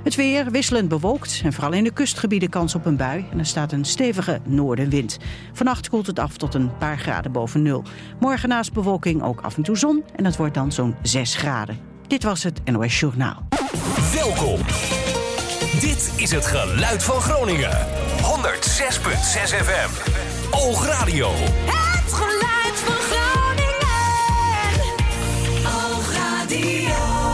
Het weer wisselend bewolkt en vooral in de kustgebieden kans op een bui. En er staat een stevige noordenwind. Vannacht koelt het af tot een paar graden boven nul. Morgen naast bewolking ook af en toe zon en het wordt dan zo'n 6 graden. Dit was het NOS Journaal. Welkom. Dit is het geluid van Groningen. 106.6 FM. Oogradio. Het geluid van Groningen. Oogradio.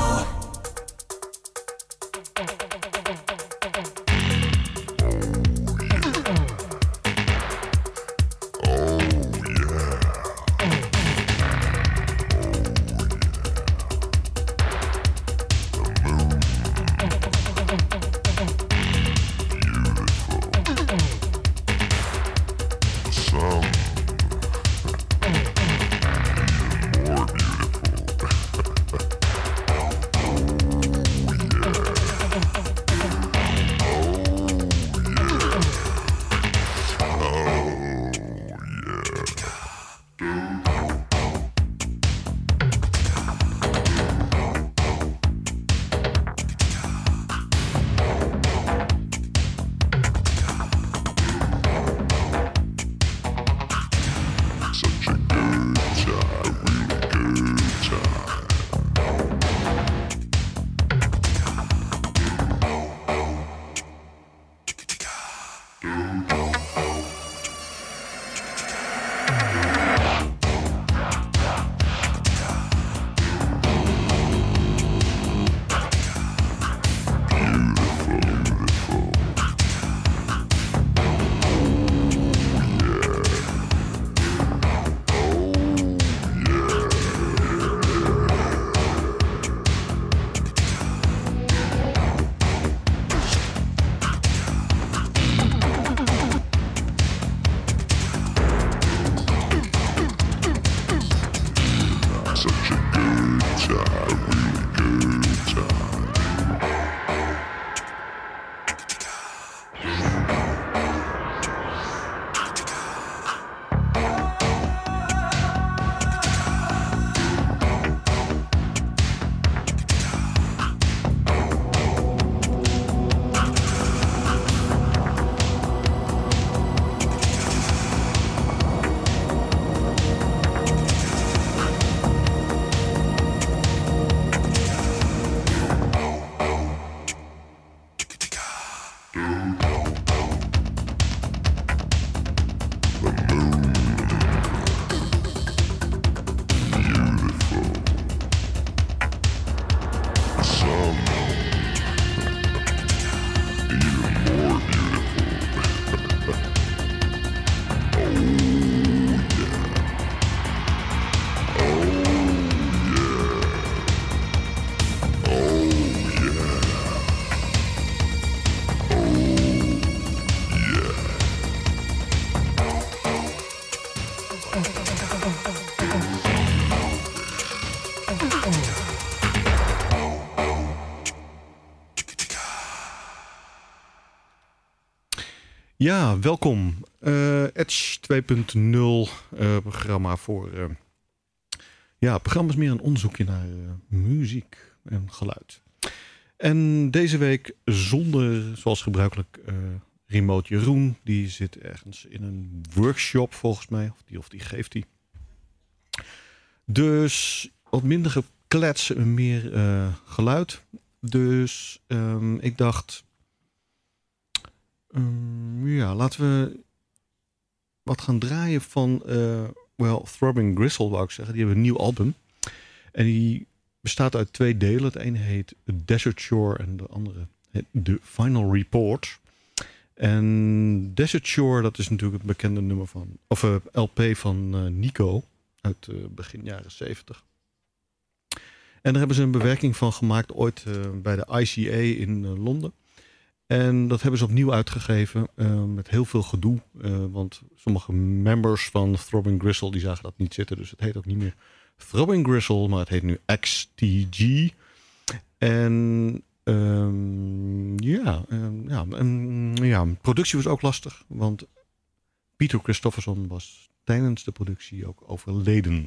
Ja, welkom. Edge 2.0 programma voor... het programma is meer een onderzoekje naar muziek en geluid. En deze week zonder, zoals gebruikelijk, Remote Jeroen. Die zit ergens in een workshop volgens mij. Of die geeft die. Dus wat minder geklets en meer geluid. Dus ik dacht... laten we wat gaan draaien van Throbbing Gristle, wou ik zeggen. Die hebben een nieuw album. En die bestaat uit 2 delen. Het ene heet Desert Shore en de andere The Final Report. En Desert Shore, dat is natuurlijk het bekende nummer van, of LP van Nico uit begin jaren 70. En daar hebben ze een bewerking van gemaakt ooit bij de ICA in Londen. En dat hebben ze opnieuw uitgegeven met heel veel gedoe. Want sommige members van Throbbing Gristle die zagen dat niet zitten. Dus het heet ook niet meer Throbbing Gristle, maar het heet nu XTG. En productie was ook lastig. Want Peter Christofferson was tijdens de productie ook overleden.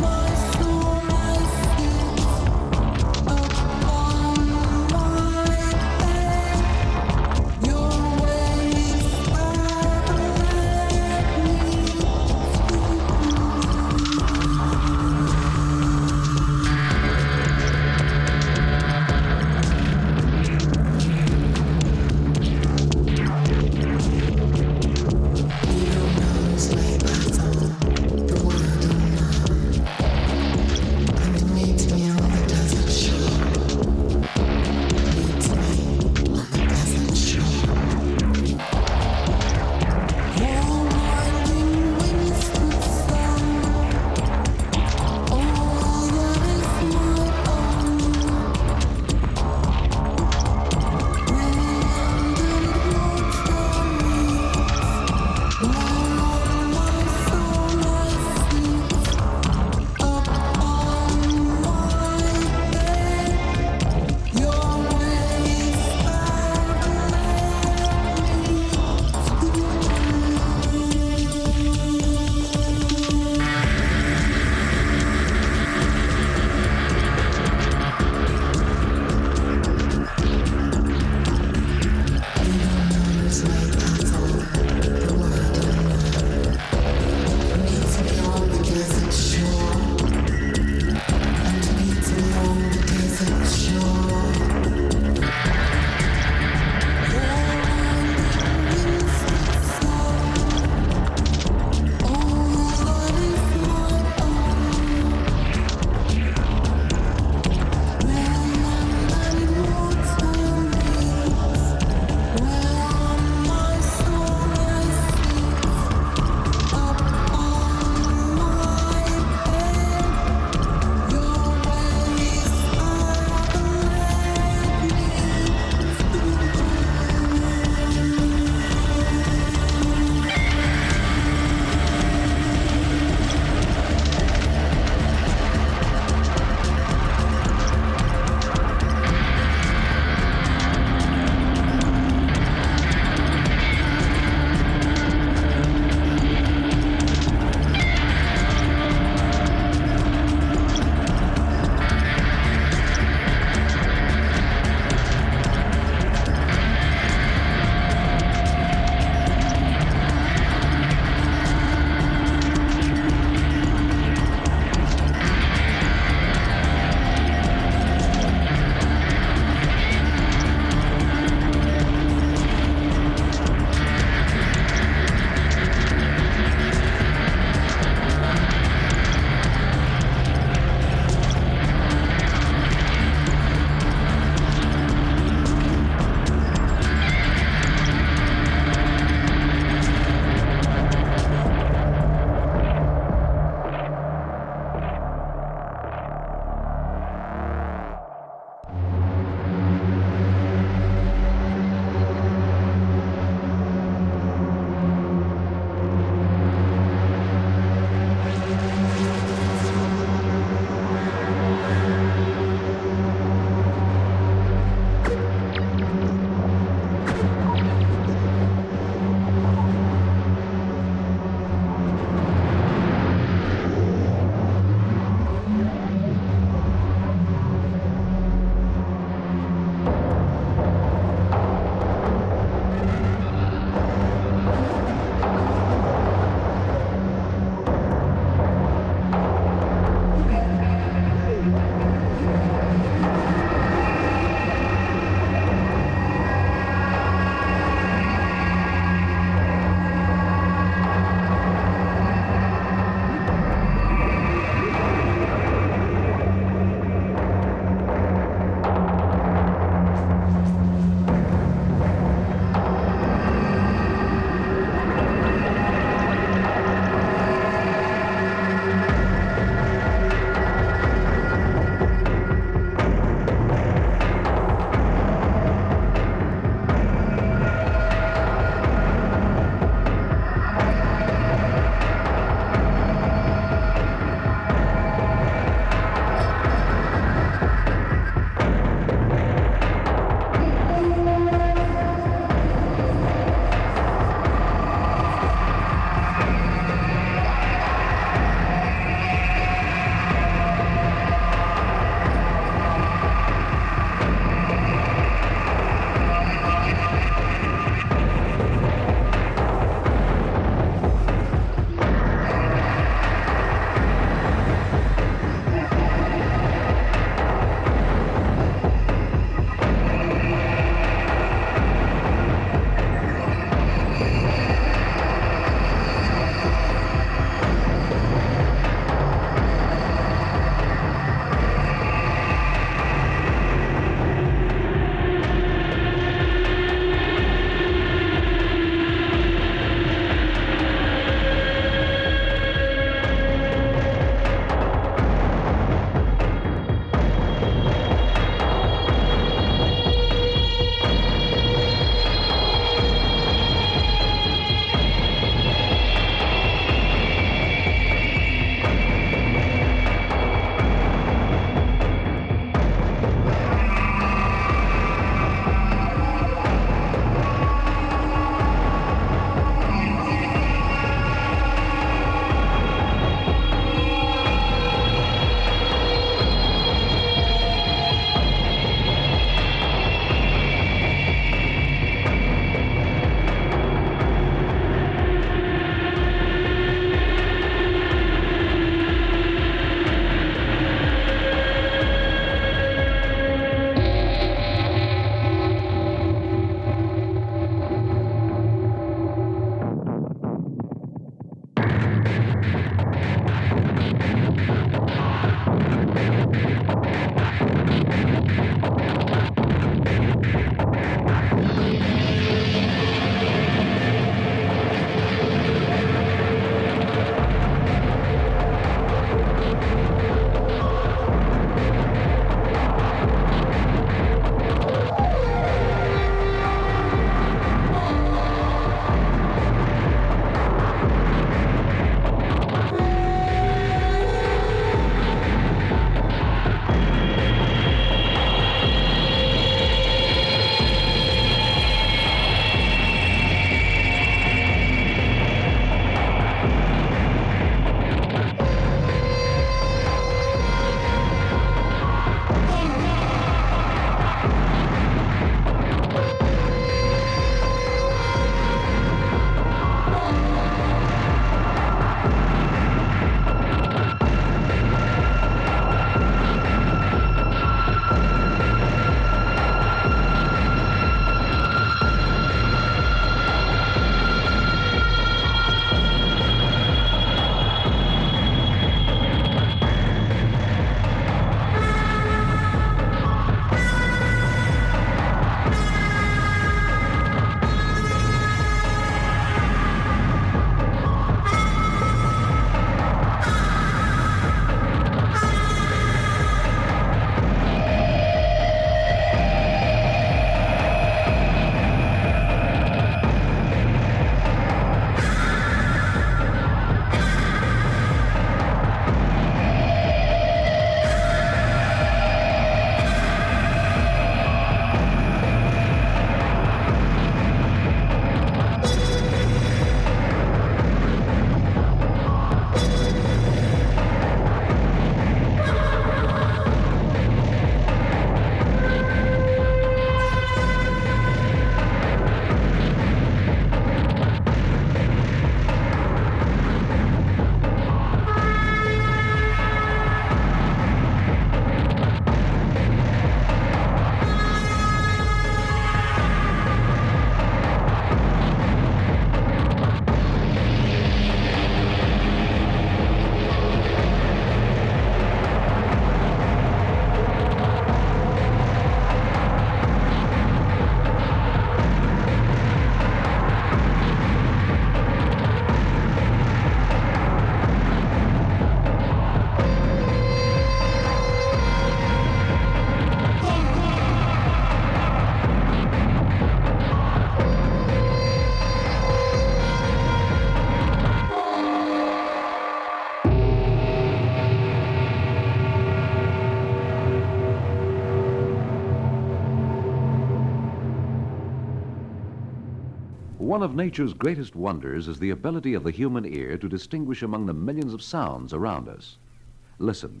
One of nature's greatest wonders is the ability of the human ear to distinguish among the millions of sounds around us. Listen.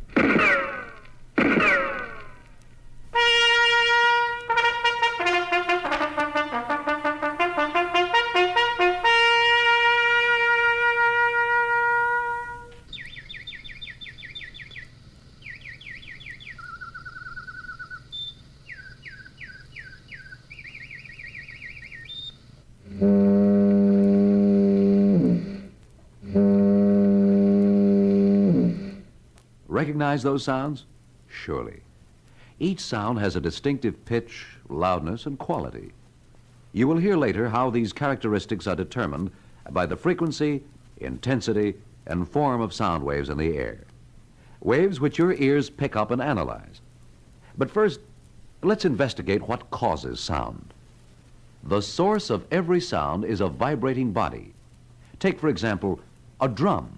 Recognize those sounds? Surely. Each sound has a distinctive pitch, loudness, and quality. You will hear later how these characteristics are determined by the frequency, intensity, and form of sound waves in the air. Waves which your ears pick up and analyze. But first, let's investigate what causes sound. The source of every sound is a vibrating body. Take, for example, a drum.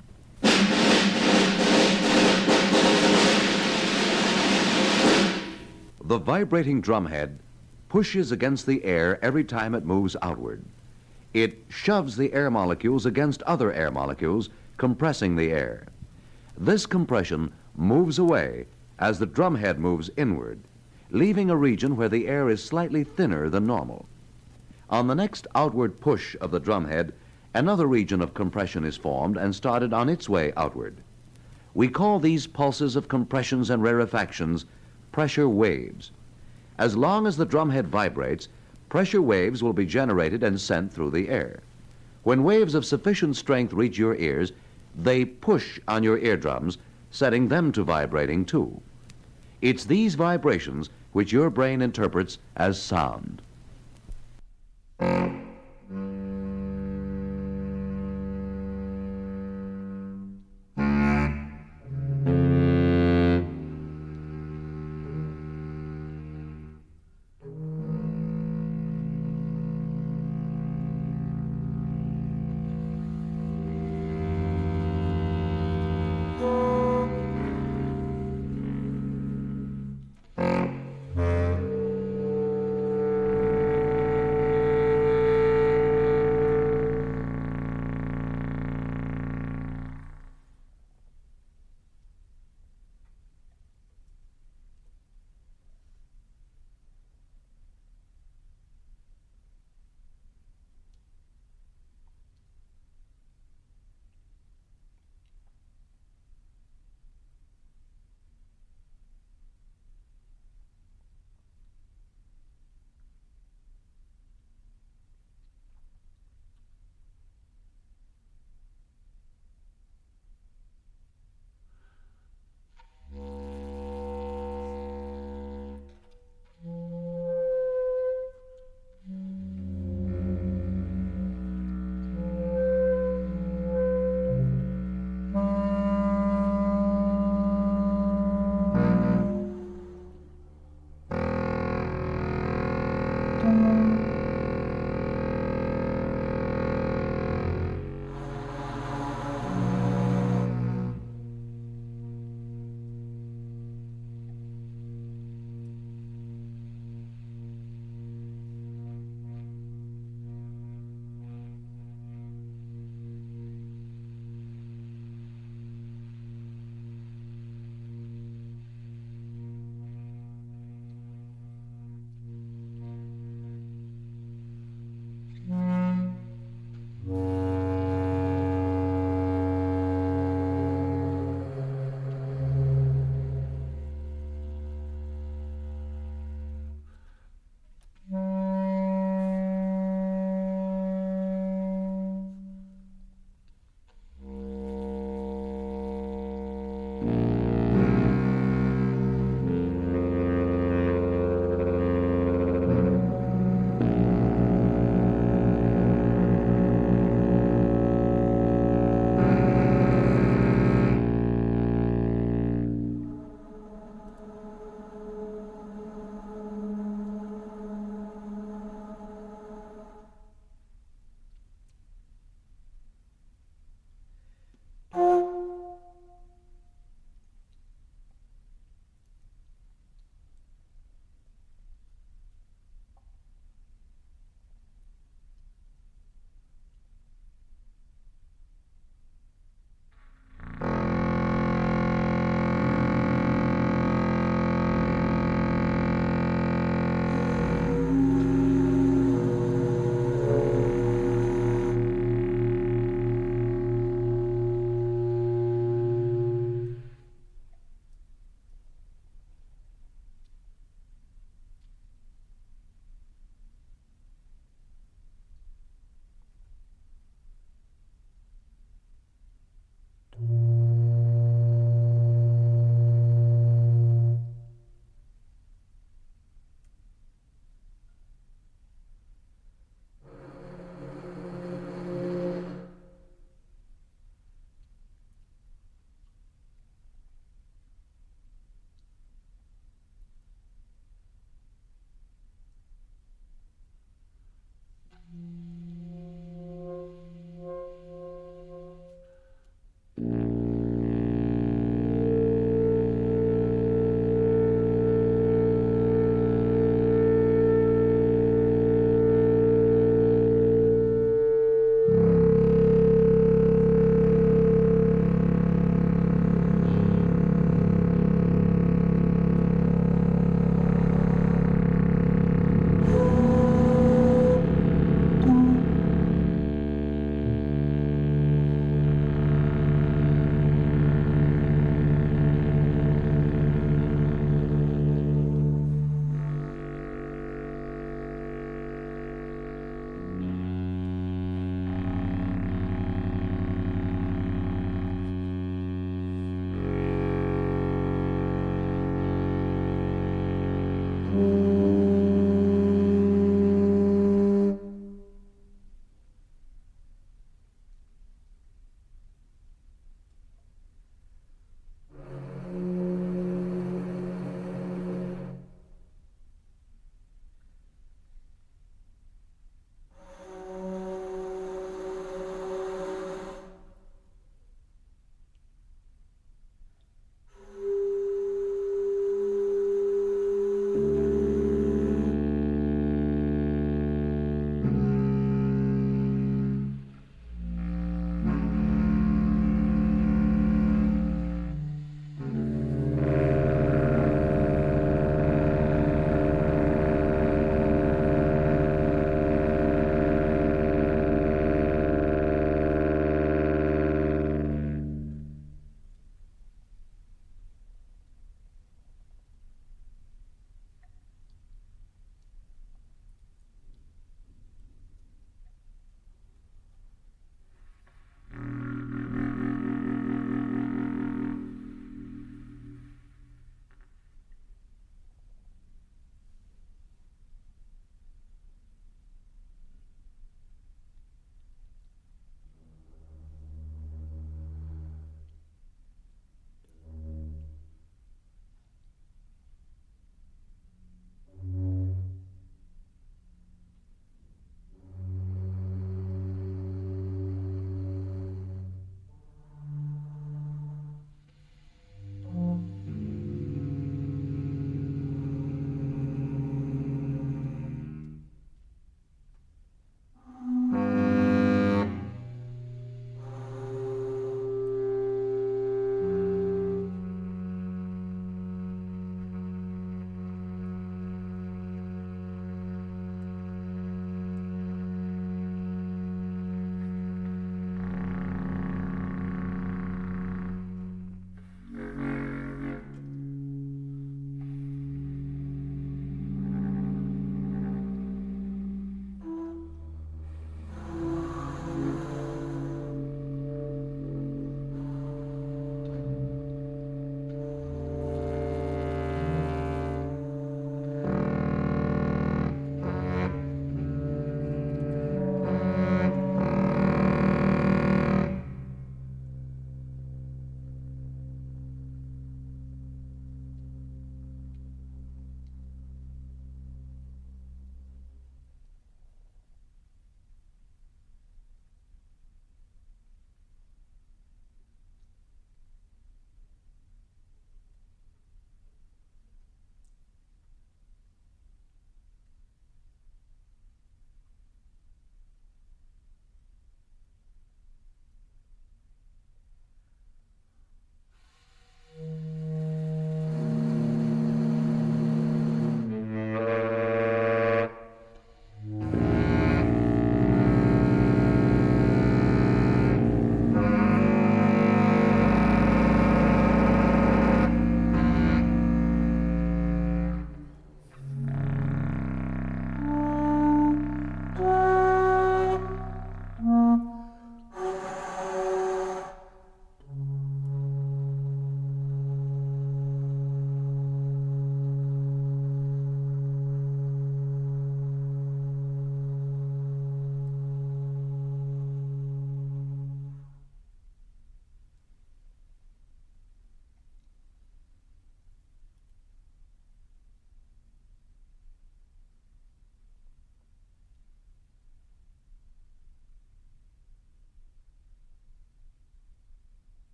The vibrating drumhead pushes against the air every time it moves outward. It shoves the air molecules against other air molecules, compressing the air. This compression moves away as the drumhead moves inward, leaving a region where the air is slightly thinner than normal. On the next outward push of the drumhead, another region of compression is formed and started on its way outward. We call these pulses of compressions and rarefactions pressure waves. As long as the drumhead vibrates, pressure waves will be generated and sent through the air. When waves of sufficient strength reach your ears, they push on your eardrums, setting them to vibrating too. It's these vibrations which your brain interprets as sound.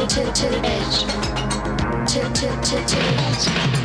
the edge. To the edge.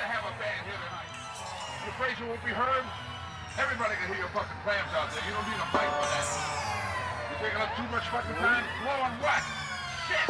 have a band here tonight. You afraid you won't be heard? Everybody can hear your fucking clams out there. You don't need a mic for that. You're taking up too much fucking time. Blow on what? Shit!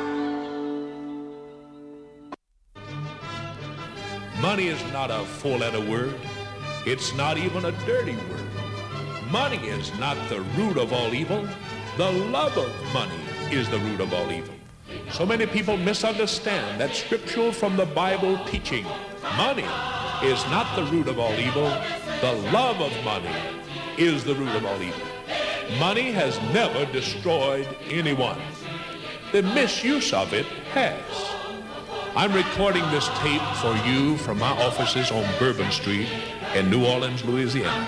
Money is not a four-letter word. It's not even a dirty word. Money is not the root of all evil. The love of money is the root of all evil. So many people misunderstand that scriptural from the Bible teaching. Money is not the root of all evil. The love of money is the root of all evil. Money has never destroyed anyone. The misuse of it has. I'm recording this tape for you from my offices on Bourbon Street in New Orleans, Louisiana.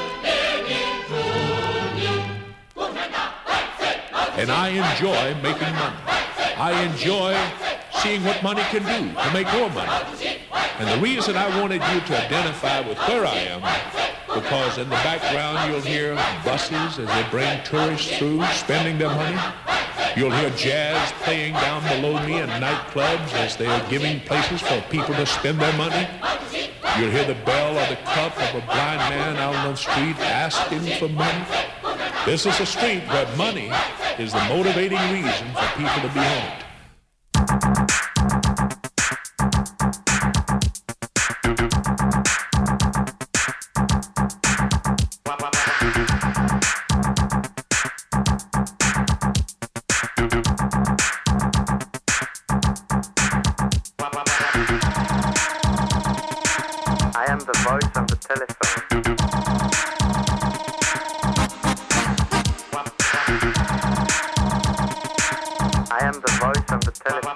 And I enjoy making money. I enjoy seeing what money can do to make more money. And the reason I wanted you to identify with where I am, because in the background you'll hear buses as they bring tourists through spending their money. You'll hear jazz playing down below me in nightclubs as they are giving places for people to spend their money. You'll hear the bell or the cup of a blind man out on the street asking for money. This is a street where money is the motivating reason for people to be on it. I am the voice of the telephone. I am the voice of the telephone.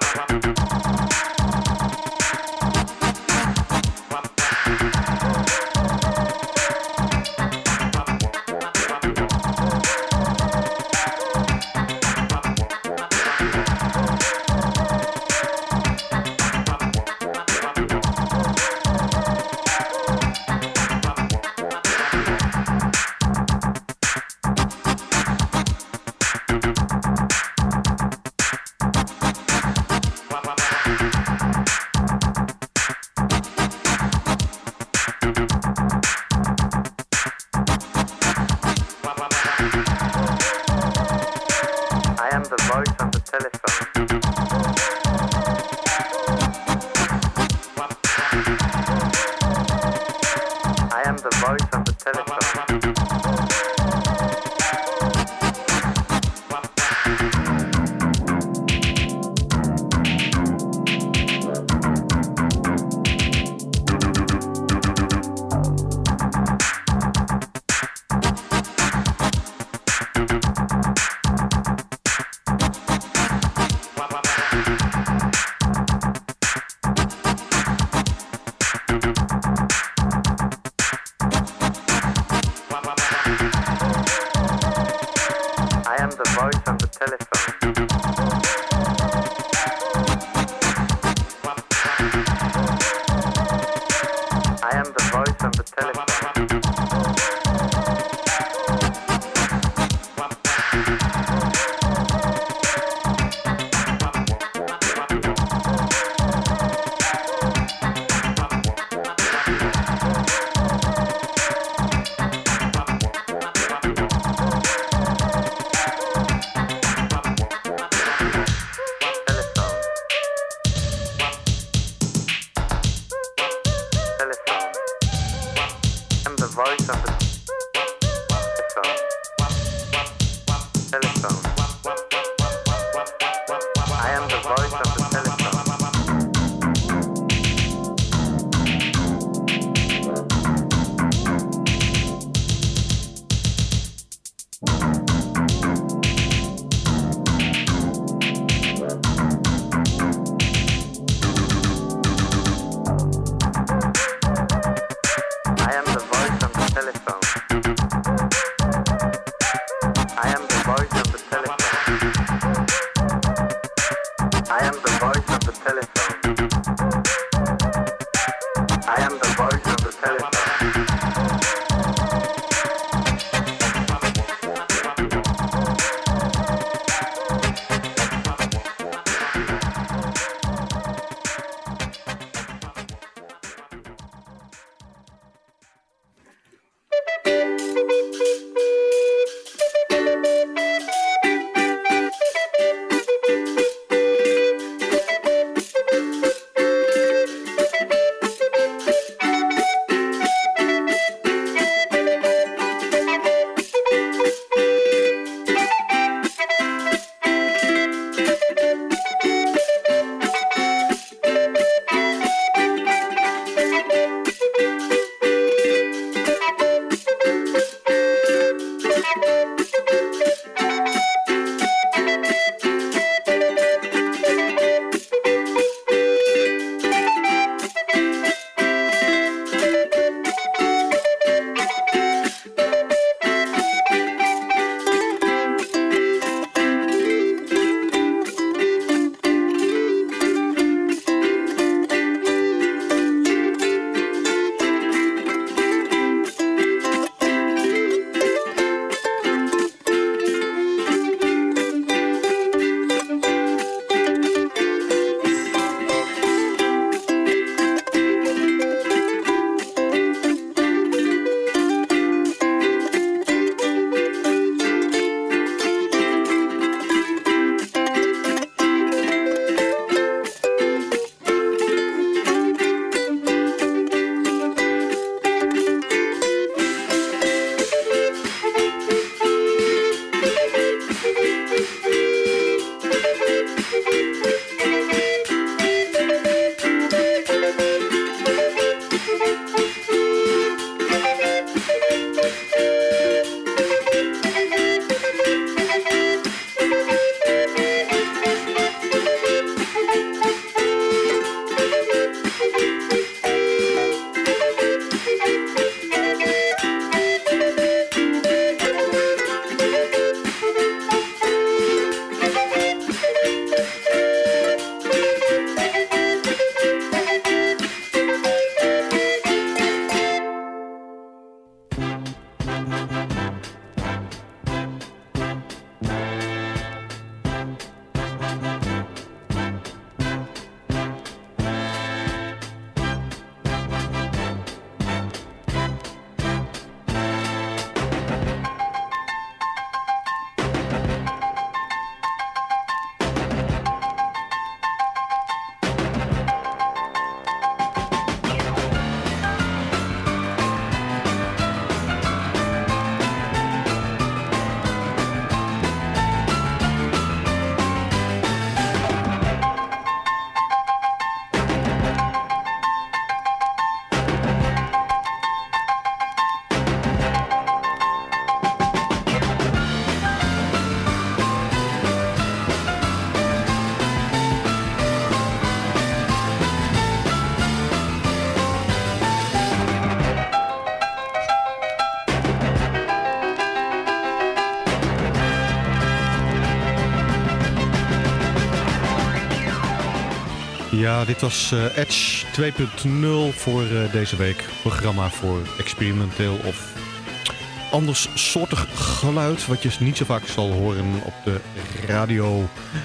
Ja, dit was Edge 2.0 voor deze week. Programma voor experimenteel of anders soortig geluid, wat je niet zo vaak zal horen op de radio.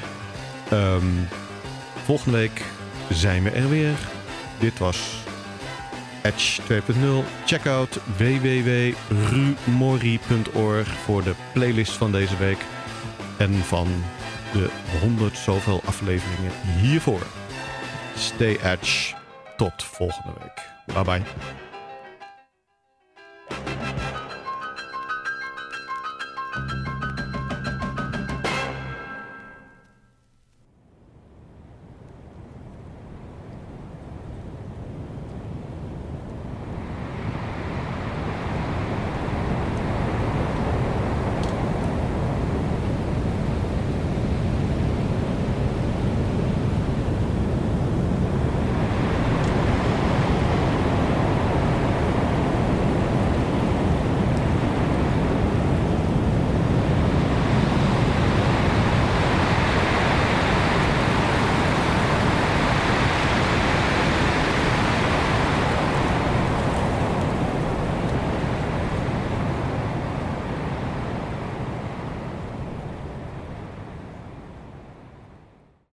Volgende week zijn we er weer. Dit was Edge 2.0. Check out www.rumori.org voor de playlist van deze week. En van de 100 zoveel afleveringen hiervoor. Stay Edge. Tot volgende week. Bye bye.